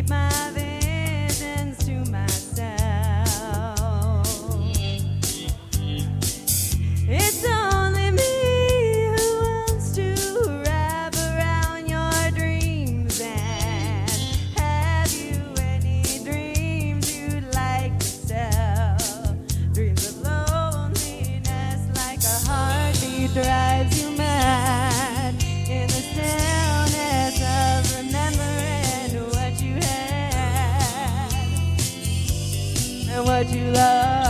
keep my visions to myself. It's only me who wants to wrap around your dreams. And have you any dreams you'd like to sell? Dreams of loneliness, like a heartbeat drives you mad. In the stillness of remembering what you had and what you loved.